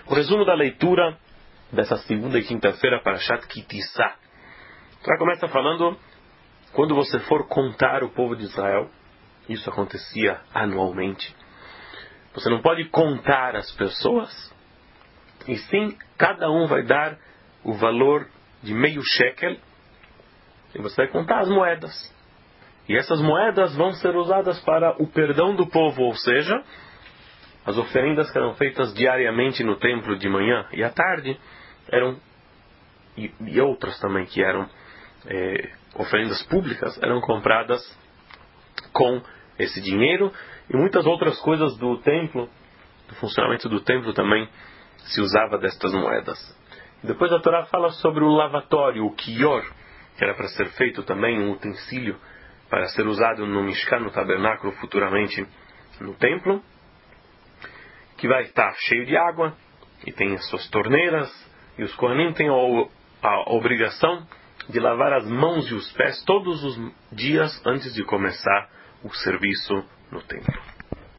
O resumo da leitura dessa segunda e quinta-feira para Parashat Ki Tisa. Então começa falando, quando você for contar o povo de Israel, isso acontecia anualmente, você não pode contar as pessoas, e sim, cada um vai dar o valor de meio shekel, e você vai contar as moedas. E essas moedas vão ser usadas para o perdão do povo, ou seja, as oferendas que eram feitas diariamente no templo de manhã e à tarde, e outras também que eram oferendas públicas, eram compradas com esse dinheiro, e muitas outras coisas do templo, do funcionamento do templo também se usava destas moedas. Depois a Torá fala sobre o lavatório, o kior, que era para ser feito também um utensílio para ser usado no Mishkan, no tabernáculo, futuramente no templo, que vai estar cheio de água e tem as suas torneiras, e os Kohanim têm a obrigação de lavar as mãos e os pés todos os dias antes de começar o serviço no templo.